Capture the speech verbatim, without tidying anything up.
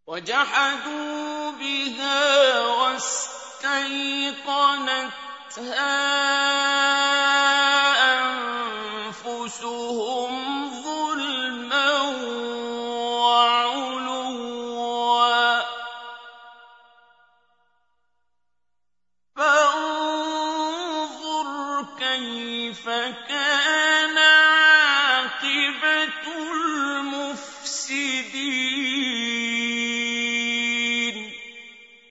وَجَحَدُوا بِهَا وَاسْتَيْقَنَتْهَا أَنفُسُهُمْ ظُلْمًا وَعُلُوًّا ۚ فَانظُرْ كَيْفَ كَانَ عَاقِبَةُ الْمُفْسِدِينَ